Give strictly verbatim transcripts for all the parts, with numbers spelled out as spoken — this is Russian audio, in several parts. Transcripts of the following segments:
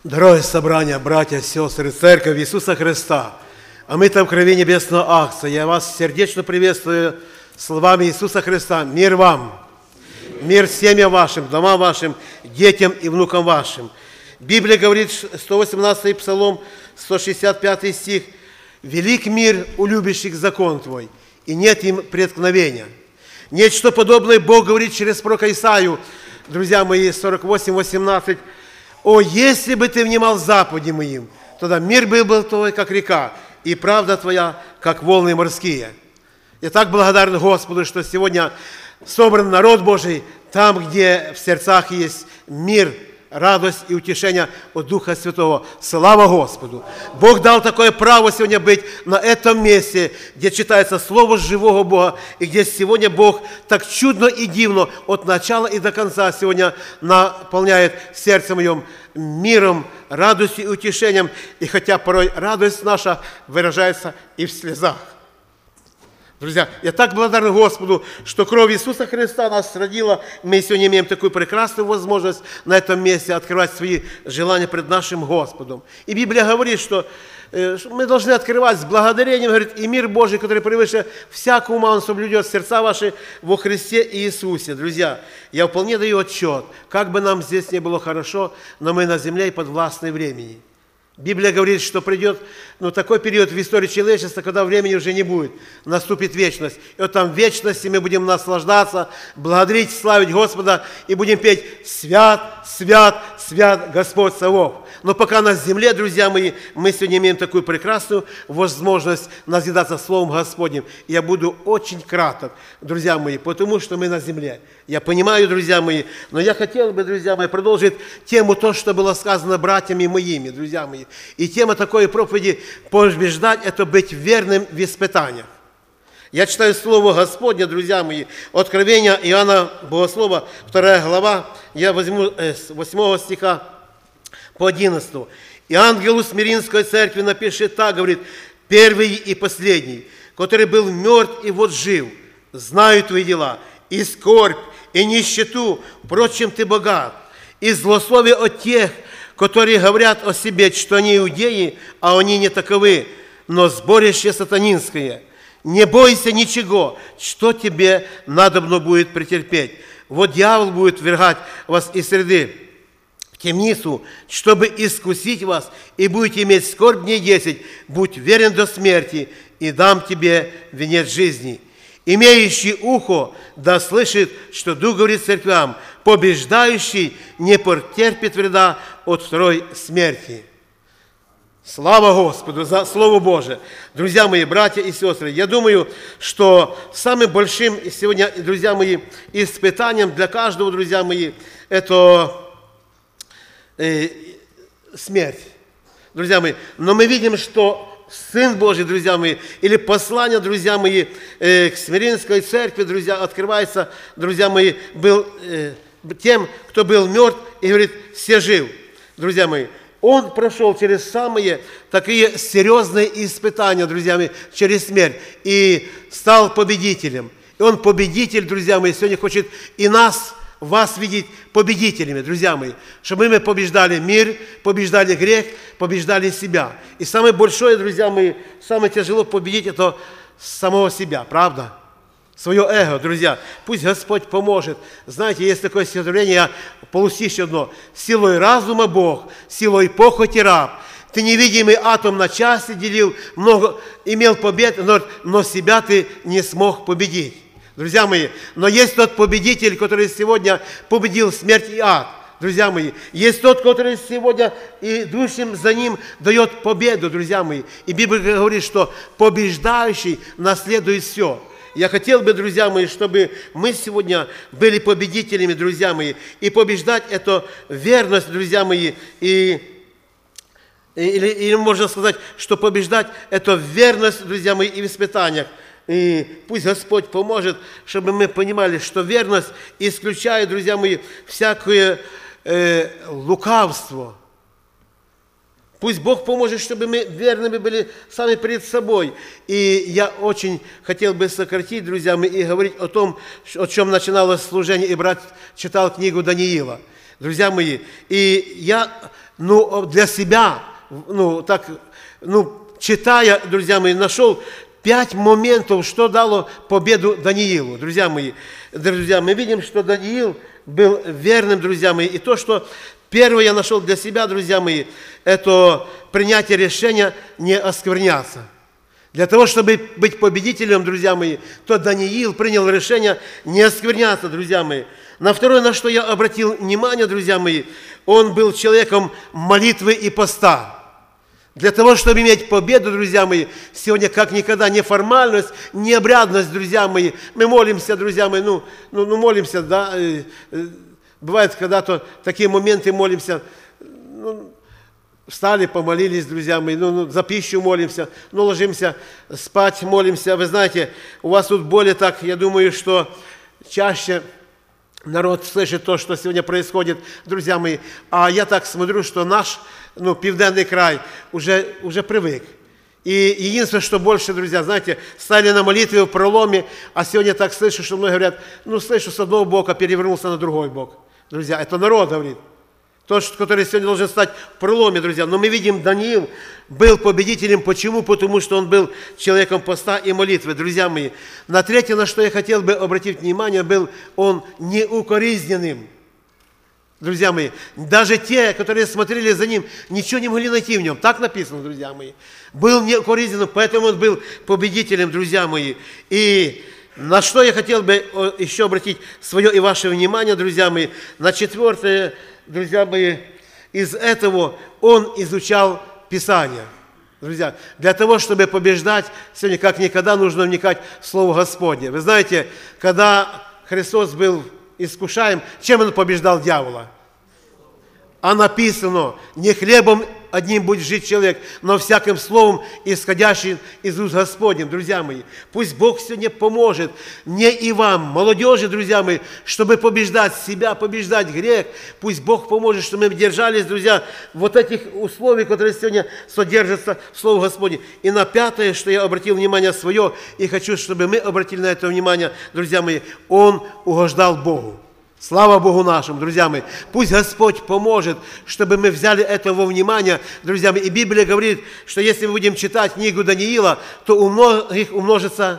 Дорогое собрание, братья, сестры, Церковь Иисуса Христа, а мы там в крови небесного акция. Я вас сердечно приветствую словами Иисуса Христа. Мир вам, мир семьям вашим, домам вашим, детям и внукам вашим. Библия говорит, сто восемнадцатый Псалом, сто шестьдесят пятый стих. «Велик мир у любящих закон Твой, и нет им преткновения». Нечто подобное Бог говорит через пророка Исаию, друзья мои, сорок восемь восемнадцать. «О, если бы ты внимал заповедям моим, тогда мир был бы твой, как река, и правда твоя, как волны морские». Я так благодарен Господу, что сегодня собран народ Божий там, где в сердцах есть мир, радость и утешение от Духа Святого. Слава Господу! Бог дал такое право сегодня быть на этом месте, где читается Слово живого Бога, и где сегодня Бог так чудно и дивно от начала и до конца сегодня наполняет сердце моем миром, радостью и утешением. И хотя порой радость наша выражается и в слезах. Друзья, я так благодарен Господу, что кровь Иисуса Христа нас родила. Мы сегодня имеем такую прекрасную возможность на этом месте открывать свои желания пред нашим Господом. И Библия говорит, что мы должны открывать с благодарением, говорит, и мир Божий, который превыше всякого ума, Он соблюдет сердца ваши во Христе Иисусе. Друзья, я вполне даю отчет, как бы нам здесь не было хорошо, но мы на земле и подвластны времени. Библия говорит, что придет ну, такой период в истории человечества, когда времени уже не будет, наступит вечность. И вот там в вечности мы будем наслаждаться, благодарить, славить Господа и будем петь «Свят, свят, свят Господь Савов». Но пока на земле, друзья мои, мы сегодня имеем такую прекрасную возможность назидаться Словом Господним. И я буду очень краток, друзья мои, потому что мы на земле. Я понимаю, друзья мои, но я хотел бы, друзья мои, продолжить тему то, что было сказано братьями моими, друзья мои. И тема такой проповеди «Побеждать» – это быть верным в испытаниях. Я читаю Слово Господне, друзья мои, Откровение Иоанна Богослова, вторая глава, я возьму с восьмого стиха по одиннадцатому. «И ангелу Смиринской церкви напишет так, говорит, первый и последний, который был мертв и вот жив, знаю твои дела, и скорбь, и нищету, впрочем, ты богат, и злословие от тех, которые говорят о себе, что они иудеи, а они не таковы, но сборище сатанинское. Не бойся ничего, что тебе надобно будет претерпеть. Вот дьявол будет ввергать вас из среды в темницу, чтобы искусить вас, и будете иметь скорбь дней десять. Будь верен до смерти, и дам тебе венец жизни. Имеющий ухо, да слышит, что Дух говорит церквям, побеждающий не потерпит вреда от второй смерти». Слава Господу за Слово Божие. Друзья мои, братья и сестры, я думаю, что самым большим сегодня, друзья мои, испытанием для каждого, друзья мои, это э, смерть. Друзья мои, но мы видим, что Сын Божий, друзья мои, или послание, друзья мои, э, к Смиринской церкви, друзья, открывается, друзья мои, был э, тем, кто был мертв, и говорит, все жив. Друзья мои, он прошел через самые такие серьезные испытания, друзья мои, через смерть, и стал победителем. И он победитель, друзья мои, сегодня хочет и нас, вас видеть победителями, друзья мои, чтобы мы побеждали мир, побеждали грех, побеждали себя. И самое большое, друзья мои, самое тяжело победить – это самого себя, правда? Свое эго, друзья. Пусть Господь поможет. Знаете, есть такое стихотворение, я полустишье одно. «Силой разума Бог, силой похоти раб. Ты невидимый атом на части делил, много имел побед, но, но себя ты не смог победить». Друзья мои, но есть тот победитель, который сегодня победил смерть и ад. Друзья мои, есть тот, который сегодня идущим за ним дает победу, друзья мои. И Библия говорит, что побеждающий наследует все. Я хотел бы, друзья мои, чтобы мы сегодня были победителями, друзья мои. И побеждать – это верность, друзья мои. И, или, или можно сказать, что побеждать – это верность, друзья мои, и в испытаниях. И пусть Господь поможет, чтобы мы понимали, что верность исключает, друзья мои, всякое э, лукавство. Пусть Бог поможет, чтобы мы верными были сами перед собой. И я очень хотел бы сократить, друзья мои, и говорить о том, о чем начиналось служение, и брат читал книгу Даниила. друзья мои. И я, ну, для себя, ну, так, ну, читая, друзья мои, нашел пять моментов, что дало победу Даниилу, друзья мои. Друзья, мы видим, что Даниил был верным, друзья мои, и то, что первое я нашел для себя, друзья мои, это принятие решения не оскверняться. Для того, чтобы быть победителем, друзья мои, то Даниил принял решение не оскверняться, друзья мои. На второе, на что я обратил внимание, друзья мои, он был человеком молитвы и поста. Для того, чтобы иметь победу, друзья мои, сегодня как никогда не формальность, не обрядность, друзья мои. Мы молимся, друзья мои, ну, ну, ну молимся, да. Бывает, когда-то такие моменты молимся, ну, встали, помолились, друзья мои, ну, ну, за пищу молимся, ну, ложимся спать, молимся. Вы знаете, у вас тут более так, я думаю, что чаще народ слышит то, что сегодня происходит, друзья мои. А я так смотрю, что наш, ну, Південний край уже, уже привык. И единственное, что больше, друзья, знаете, стали на молитве в проломе, а сегодня так слышу, что многие говорят, ну, слышу, с одного бока перевернулся на другой бок. Друзья, это народ говорит. Тот, который сегодня должен стать в проломе, друзья. Но мы видим, Даниил был победителем. Почему? Потому что он был человеком поста и молитвы, друзья мои. На третье, на что я хотел бы обратить внимание, был он неукоризненным. Друзья мои, даже те, которые смотрели за ним, ничего не могли найти в нем. Так написано, друзья мои. Был неукоризненным, поэтому он был победителем, друзья мои. И на что я хотел бы еще обратить свое и ваше внимание, друзья мои, на четвертое, друзья мои, из этого он изучал Писание. Друзья, для того, чтобы побеждать, сегодня как никогда нужно вникать в Слово Господне. Вы знаете, когда Христос был искушаем, чем он побеждал дьявола? А написано, не хлебом одним будет жить человек, но всяким словом, исходящим из уст Господним, друзья мои. Пусть Бог сегодня поможет мне и вам, молодежи, друзья мои, чтобы побеждать себя, побеждать грех. Пусть Бог поможет, чтобы мы держались, друзья, вот этих условий, которые сегодня содержатся в Слове Господне. И на пятое, что я обратил внимание свое, и хочу, чтобы мы обратили на это внимание, друзья мои, он угождал Богу. Слава Богу нашему, друзья мои. Пусть Господь поможет, чтобы мы взяли это во внимание, друзья мои. И Библия говорит, что если мы будем читать книгу Даниила, то у многих умножится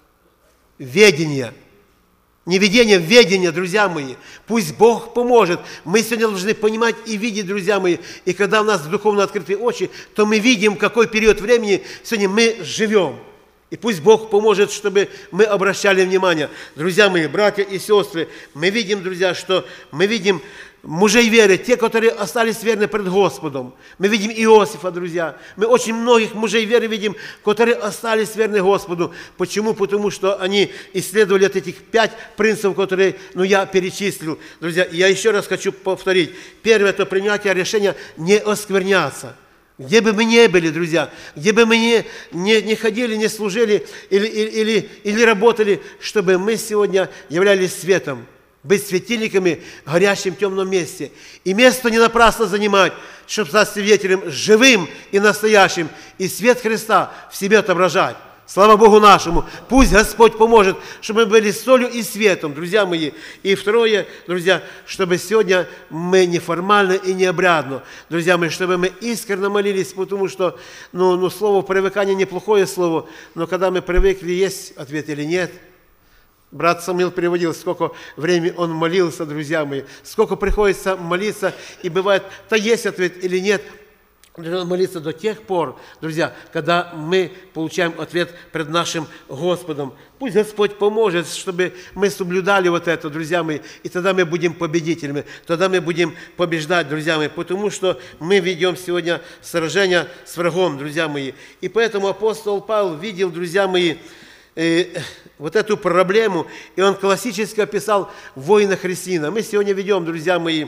ведение. Не видение, ведение, друзья мои. Пусть Бог поможет. Мы сегодня должны понимать и видеть, друзья мои. И когда у нас духовно открыты очи, то мы видим, какой период времени сегодня мы живем. И пусть Бог поможет, чтобы мы обращали внимание. Друзья мои, братья и сестры, мы видим, друзья, что мы видим мужей веры, те, которые остались верны пред Господом. Мы видим Иосифа, друзья. Мы очень многих мужей веры видим, которые остались верны Господу. Почему? Потому что они исследовали от этих пять принципов, которые, ну, я перечислил. Друзья, я еще раз хочу повторить. Первое – это принятие решения не оскверняться. Где бы мы ни были, друзья, где бы мы ни, ни, ни ходили, ни служили или, или, или работали, чтобы мы сегодня являлись светом, быть светильниками в горящем темном месте. И место не напрасно занимать, чтобы стать свидетелем живым и настоящим, и свет Христа в себе отображать. Слава Богу нашему! Пусть Господь поможет, чтобы мы были солью и светом, друзья мои. И второе, друзья, чтобы сегодня мы неформально и необрядно, друзья мои, чтобы мы искренне молились, потому что, ну, ну, слово привыкание неплохое слово, но когда мы привыкли, есть ответ или нет. Брат Самуил приводил, сколько времени он молился, друзья мои, сколько приходится молиться, и бывает, то есть ответ или нет. Нужно молиться до тех пор, друзья, когда мы получаем ответ пред нашим Господом. Пусть Господь поможет, чтобы мы соблюдали вот это, друзья мои, и тогда мы будем победителями, тогда мы будем побеждать, друзья мои, потому что мы ведем сегодня сражение с врагом, друзья мои. И поэтому апостол Павел видел, друзья мои, э, вот эту проблему, и он классически описал воина христианина. Мы сегодня ведем, друзья мои,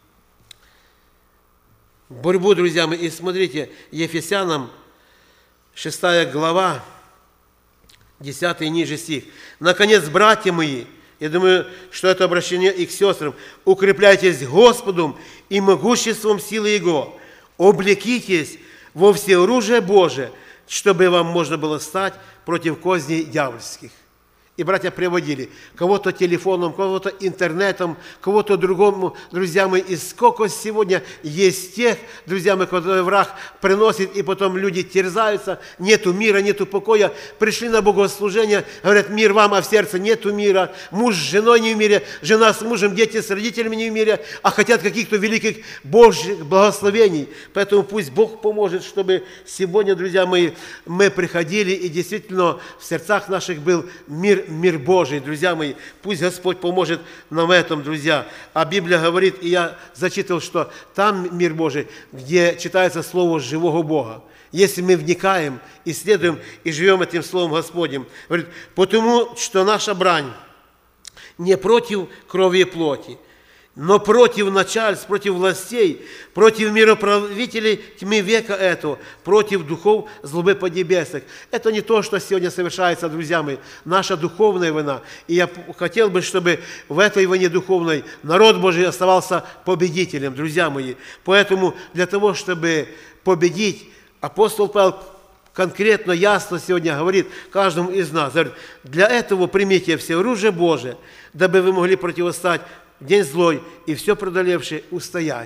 борьбу, друзья мои, и смотрите, Ефесянам шестая глава, десятый и ниже стих. Наконец, братья мои, я думаю, что это обращение и к сестрам, укрепляйтесь Господом и могуществом силы Его, облекитесь во всеоружие Божие, чтобы вам можно было стать против козней дьявольских. и братья приводили. Кого-то телефоном, кого-то интернетом, кого-то другому, друзья мои. И сколько сегодня есть тех, друзья мои, которые враг приносит, и потом люди терзаются, нету мира, нету покоя. Пришли на богослужение, говорят, мир вам, а в сердце нету мира. Муж с женой не в мире, жена с мужем, дети с родителями не в мире, а хотят каких-то великих Божьих благословений. Поэтому пусть Бог поможет, чтобы сегодня, друзья мои, мы приходили, и действительно в сердцах наших был мир, мир Божий, друзья мои. Пусть Господь поможет нам в этом, друзья. А Библия говорит, и я зачитывал, что там мир Божий, где читается Слово живого Бога. Если мы вникаем, исследуем и живем этим Словом Господним. Говорит, потому что наша брань не против крови и плоти, но против начальств, против властей, против мироправителей тьмы века этого, против духов злобы поднебесных. Это не то, что сегодня совершается, друзья мои, наша духовная война. И я хотел бы, чтобы в этой войне духовной народ Божий оставался победителем, друзья мои. Поэтому для того, чтобы победить, апостол Павел конкретно, ясно сегодня говорит каждому из нас, говорит, для этого примите все оружие Божие, дабы вы могли противостать в день злой и все преодолевший устоять.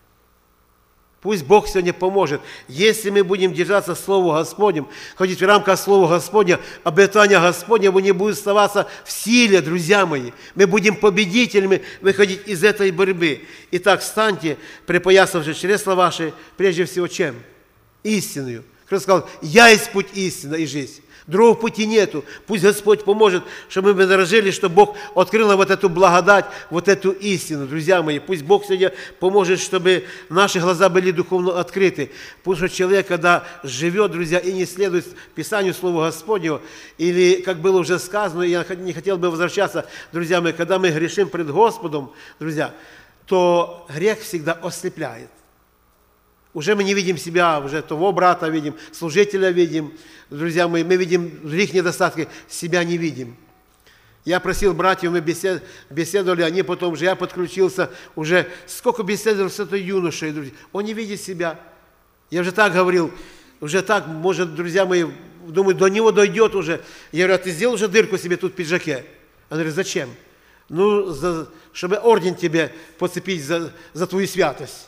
Пусть Бог сегодня поможет. Если мы будем держаться Слова Господнем, ходить в рамках Слова Господня, обетания Господня, мы не будем оставаться в силе, друзья мои. Мы будем победителями выходить из этой борьбы. Итак, встаньте, припоясавши чресла ваши, прежде всего чем? Истинную. Христос сказал, я есть путь, истина и жизнь. Другого пути нету. Пусть Господь поможет, чтобы мы дорожили, чтобы Бог открыл нам вот эту благодать, вот эту истину, друзья мои. Пусть Бог сегодня поможет, чтобы наши глаза были духовно открыты. Потому что человек, когда живет, друзья, и не следует Писанию Слова Господнего, или, как было уже сказано, я не хотел бы возвращаться, друзья мои, когда мы грешим пред Господом, друзья, то грех всегда ослепляет. Уже мы не видим себя, уже того брата видим, служителя видим. Друзья мои, мы видим их недостатки, себя не видим. Я просил братьев, мы беседовали, они потом уже, я подключился, уже сколько беседовал с этой юношей, друзья. Он не видит себя. Я уже так говорил, уже так, может, друзья мои, думаю, до него дойдет уже. Я говорю, а ты сделал уже дырку себе тут в пиджаке? Он говорит, зачем? Ну, за, чтобы орден тебе подцепить за, за твою святость.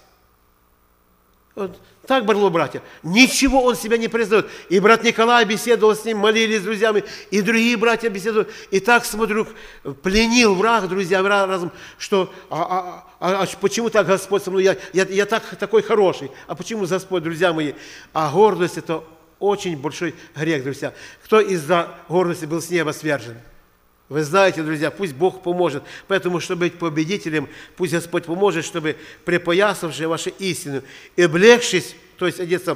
Вот. Так, барло, братья, ничего он себя не признает. И брат Николай беседовал с ним, молились с друзьями, и другие братья беседовали. И так, смотрю, пленил враг, друзья, разум, что а, а, а почему так Господь со мной, я, я, я так, такой хороший, а почему Господь, друзья мои? А гордость – это очень большой грех, друзья. Кто из-за гордости был с неба свержен? Вы знаете, друзья, пусть Бог поможет. Поэтому, чтобы быть победителем, пусть Господь поможет, чтобы припоясавши ваши истины и облегшись, то есть одеться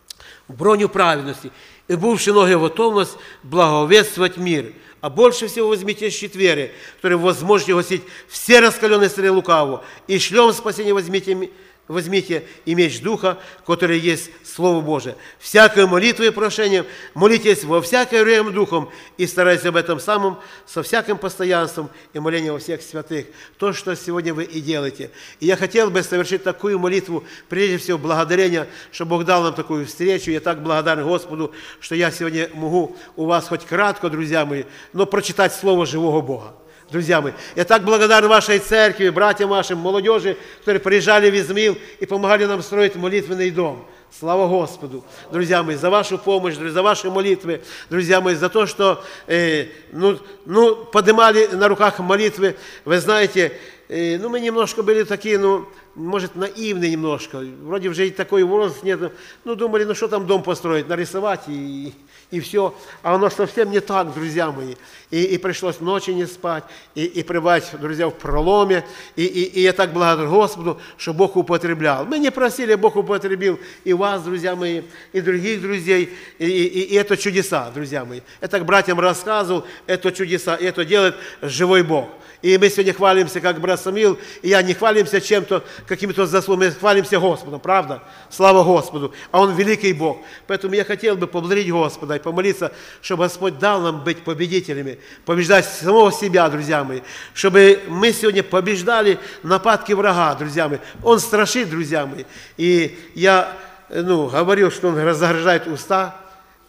в броню праведности, и бувши ноги в готовность благовествовать мир. А больше всего возьмите щит веры, который возможете гасить все раскаленные стрелы лукавого, и шлем спасения возьмите Возьмите и меч Духа, который есть Слово Божие. Всякой молитвой и прошением молитесь во всякое время Духом и старайтесь об этом самом со всяким постоянством и молением во всех святых. То, что сегодня вы и делаете. И я хотел бы совершить такую молитву, прежде всего благодарения, что Бог дал нам такую встречу. Я так благодарен Господу, что я сегодня могу у вас хоть кратко, друзья мои, но прочитать Слово живого Бога. Друзья мои, я так благодарен вашей церкви, братьям вашим, молодежи, которые приезжали в Измаил и помогали нам строить молитвенный дом. Слава Господу, друзья мои, за вашу помощь, за ваши молитвы, друзья мои, за то, что э, ну, ну, поднимали на руках молитвы. Вы знаете, э, ну, мы немножко были такие, ну, может, наивные немножко. Вроде уже и такой возраст нет. Ну, думали, ну, что там дом построить, нарисовать и... И все. А оно совсем не так, друзья мои. И, и пришлось ночи не спать, и, и пребывать, друзья, в проломе. И, и, и я так благодарен Господу, что Бог употреблял. Мы не просили, Бог употребил и вас, друзья мои, и других друзей. И, и, и это чудеса, друзья мои. Я так братьям рассказывал, это чудеса, и это делает живой Бог. И мы сегодня хвалимся, как брат Самуил, и я не хвалимся чем-то, какими-то заслугами, мы хвалимся Господом, правда? Слава Господу. А Он великий Бог. Поэтому я хотел бы поблагодарить Господа и помолиться, чтобы Господь дал нам быть победителями, побеждать самого себя, друзья мои, чтобы мы сегодня побеждали нападки врага, друзья мои. Он страшит, друзья мои. И я ну, говорил, что он разгружает уста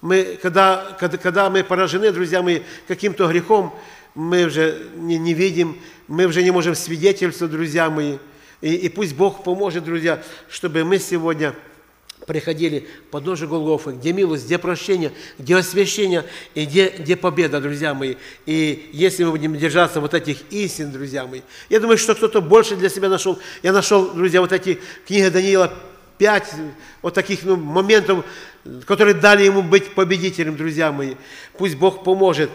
Мы, когда, когда, когда мы поражены, друзья мои, каким-то грехом, мы уже не, не видим, мы уже не можем свидетельствовать, друзья мои. И, и пусть Бог поможет, друзья, чтобы мы сегодня приходили к подножию Голгофы, где милость, где прощение, где освящение и где, где победа, друзья мои. И если мы будем держаться вот этих истин, друзья мои, я думаю, что кто-то больше для себя нашел. Я нашел, друзья, вот эти книги Даниила, пять вот таких ну, моментов, которые дали ему быть победителем, друзья мои. Пусть Бог поможет.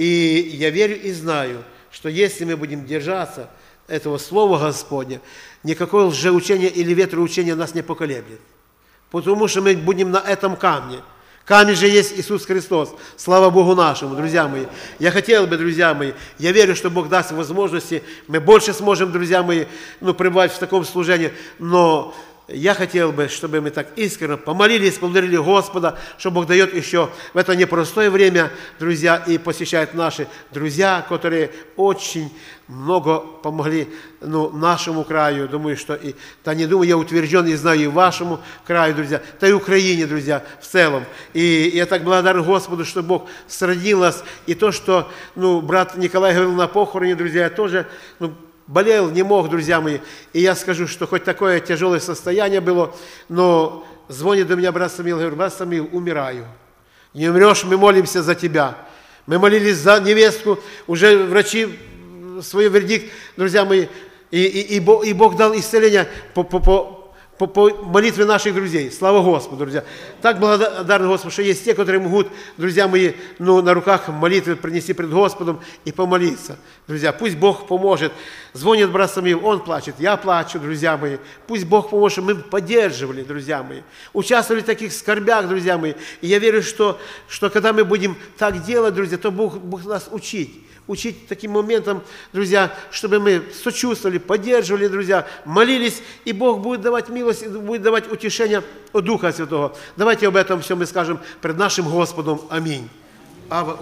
И я верю и знаю, что если мы будем держаться этого Слова Господня, никакое лжеучение или ветроучение нас не поколеблет. Потому что мы будем на этом камне. Камень же есть Иисус Христос. Слава Богу нашему, друзья мои. Я хотел бы, друзья мои, я верю, что Бог даст возможности, мы больше сможем, друзья мои, ну, пребывать в таком служении, но я хотел бы, чтобы мы так искренне помолились, поблагодарили Господа, что Бог дает еще в это непростое время, друзья, и посещают наши друзья, которые очень много помогли ну, нашему краю. Думаю, что и, да не думаю, я утвержден и знаю и вашему краю, друзья, да и Украине, друзья, в целом. И я так благодарен Господу, что Бог сроднил нас. И то, что ну, брат Николай говорил на похороне, друзья, я тоже ну, болел, не мог, друзья мои. И я скажу, что хоть такое тяжелое состояние было, но звонит до меня брат Самил, говорит: брат Самил, умираю. Не умрешь, мы молимся за тебя. Мы молились за невестку, уже врачи свой вердикт, друзья мои, и, и, и, Бог, и Бог дал исцеление по, по, по, по, по молитве наших друзей. Слава Господу, друзья. Так благодарны Господу, что есть те, которые могут, друзья мои, ну, на руках молитвы принести пред Господом и помолиться. Друзья, пусть Бог поможет. Звонит брат Самил, он плачет, я плачу, друзья мои. Пусть Бог поможет, чтобы мы поддерживали, друзья мои. Участвовали в таких скорбях, друзья мои. И я верю, что, что когда мы будем так делать, друзья, то Бог, Бог нас учить. Учить таким моментом, друзья, чтобы мы сочувствовали, поддерживали, друзья, молились, и Бог будет давать милость, будет давать утешение от Духа Святого. Давайте об этом все мы скажем пред нашим Господом. Аминь.